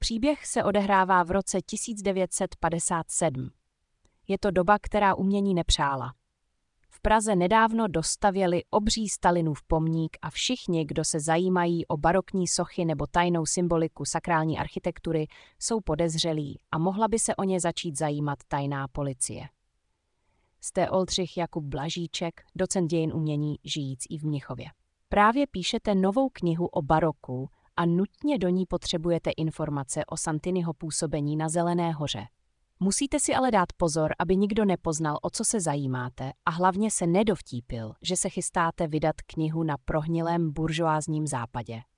Příběh se odehrává v roce 1957. Je to doba, která umění nepřála. V Praze nedávno dostavěli obří Stalinův pomník a všichni, kdo se zajímají o barokní sochy nebo tajnou symboliku sakrální architektury, jsou podezřelí a mohla by se o ně začít zajímat tajná policie. Jste Oldřich Jakub Blažíček, docent dějin umění, žijící v Mnichově. Právě píšete novou knihu o baroku a nutně do ní potřebujete informace o Santiniho působení na Zelené hoře. Musíte si ale dát pozor, aby nikdo nepoznal, o co se zajímáte, a hlavně se nedovtípil, že se chystáte vydat knihu na prohnilém buržoázním západě.